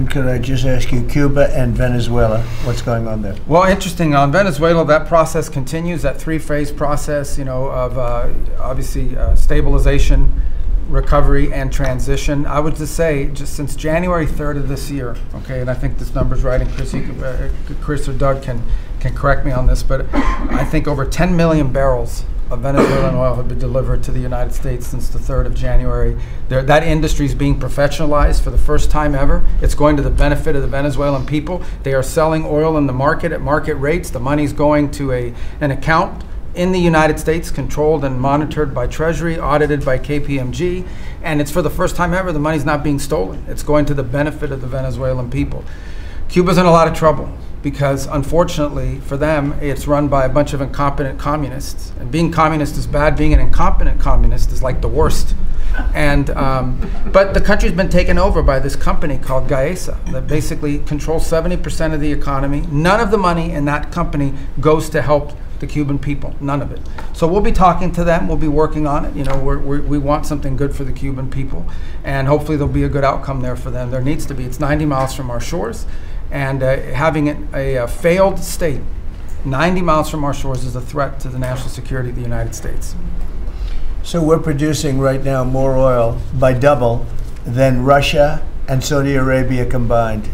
Could I just ask you, Cuba and Venezuela, what's going on there? Well, interesting. On Venezuela, that process continues, that three-phase process, of obviously stabilization, recovery, and transition. I would just say, just since January 3rd of this year, okay, and I think this number's right, and Chris or Doug can correct me on this, but I think over 10 million barrels of Venezuelan oil have been delivered to the United States since the 3rd of January. That industry is being professionalized for the first time ever. It's going to the benefit of the Venezuelan people. They are selling oil in the market at market rates. The money's going to an account in the United States, controlled and monitored by Treasury, audited by KPMG, and it's for the first time ever the money's not being stolen. It's going to the benefit of the Venezuelan people. Cuba's in a lot of trouble because, unfortunately for them, it's run by a bunch of incompetent communists. And being communist is bad. Being an incompetent communist is like the worst. And but the country's been taken over by this company called Gaesa that basically controls 70% of the economy. None of the money in that company goes to help the Cuban people, none of it. So we'll be talking to them, we'll be working on it. We want something good for the Cuban people, and hopefully there'll be a good outcome there for them. There needs to be. It's 90 miles from our shores, and having a failed state 90 miles from our shores is a threat to the national security of the United States. So we're producing right now more oil by double than Russia and Saudi Arabia combined.